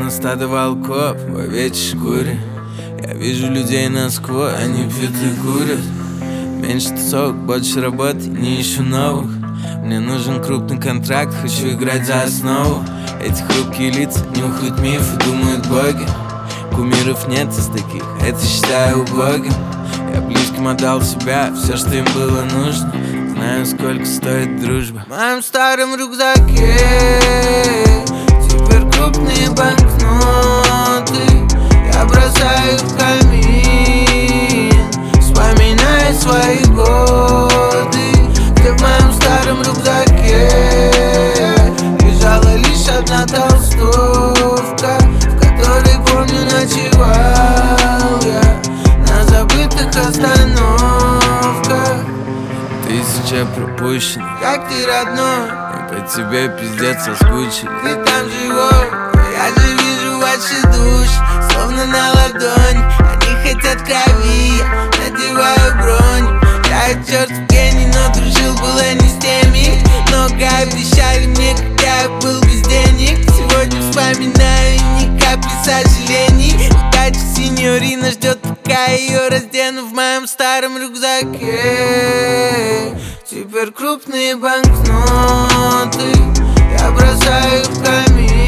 Словно стадо волков в овечьей шкуре. Я вижу людей насквозь, они пьют и курят. Меньше тусовок, больше работы, не ищу новых. Мне нужен крупный контракт, хочу играть за основу. Эти хрупкие лица нюхают мифы, думают боги. Кумиров нет из таких, это считаю убогим. Я близким отдал себя, все, что им было нужно. Знаю, сколько стоит дружба. В моем старом рюкзаке теперь крупные банкноты. Я бросаю в камин, вспоминая свои годы. Где в моем старом рюкзаке лежала лишь одна толстовка, в которой, помню, ночевал я на забытых остановках. Тысяча пропущенных, как ты, родной, мы по тебе пиздец соскучились. Ты там живой, я же вижу ваши души, словно на ладонь. Они хотят крови, я надеваю бронь. Я чертов гений, но дружил было не с теми. Много обещали мне, когда я был без денег. Сегодня вспоминаю ни капли сожалений. Удача синьорина ждет, пока ее раздену в моем старом рюкзаке. Теперь крупные банкноты я бросаю в камин.